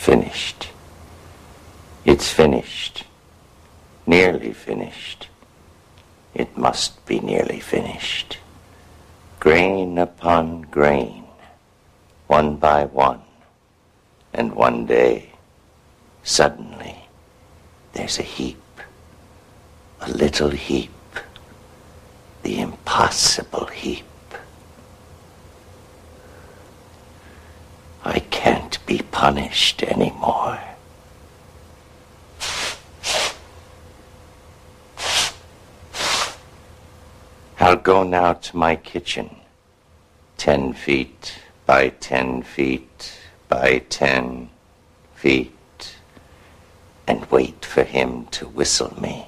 finished. It's finished. Nearly finished. It must be nearly finished. Grain upon grain, one by one. And one day, suddenly, there's a heap. A little heap. The impossible heap. I can't be punished anymore. I'll go now to my kitchen, 10 feet by 10 feet by 10 feet, and wait for him to whistle me.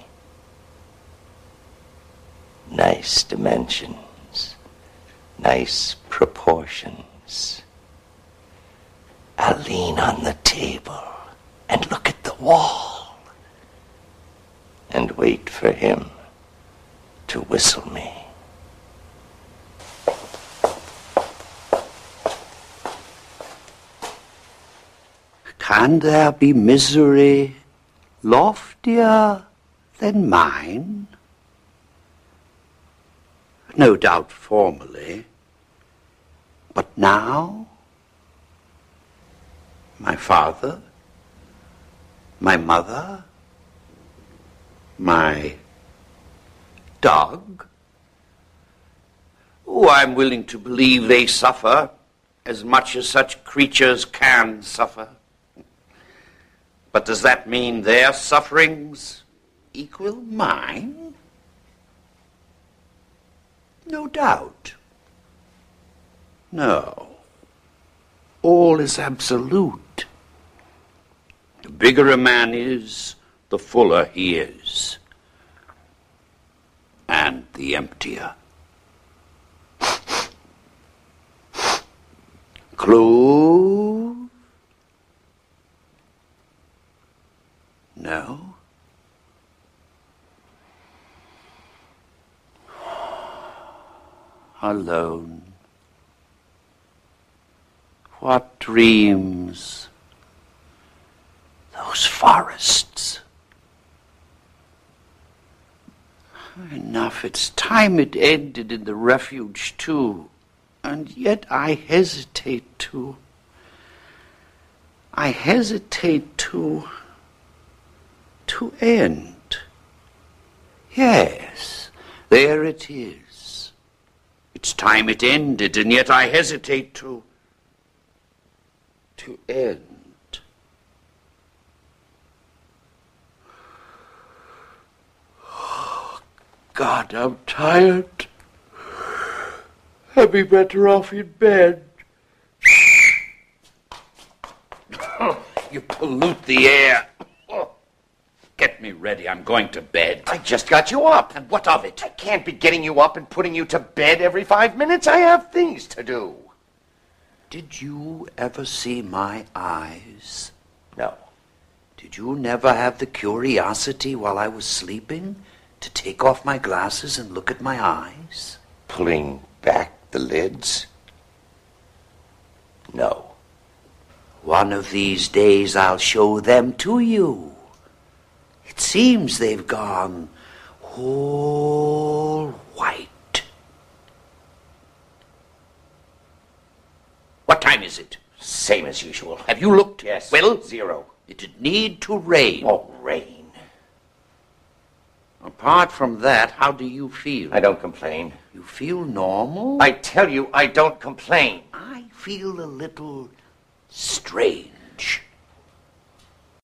Nice dimensions, nice proportions. I'll lean on the table and look at the wall and wait for him to whistle me. Can there be misery loftier than mine? No doubt formerly, but now? My father, my mother, my dog. Oh, I'm willing to believe they suffer as much as such creatures can suffer. But does that mean their sufferings equal mine? No doubt. No. All is absolute. The bigger a man is, the fuller he is. And the emptier. Clue? No? Alone. What dreams? Those forests. Enough, it's time it ended in the refuge too. And yet I hesitate to. To end. Yes, there it is. It's time it ended, and yet I hesitate to end. Oh, God, I'm tired. I'd be better off in bed. Oh, you pollute the air. Oh, get me ready. I'm going to bed. I just got you up. And what of it? I can't be getting you up and putting you to bed every 5 minutes. I have things to do. Did you ever see my eyes? No. Did you never have the curiosity while I was sleeping to take off my glasses and look at my eyes? Pulling back the lids? No. One of these days I'll show them to you. It seems they've gone all white. What time is it? Same as usual. Have you looked? Yes. Well? 0. It'd need to rain. Oh, rain. Apart from that, how do you feel? I don't complain. You feel normal? I tell you, I don't complain. I feel a little strange.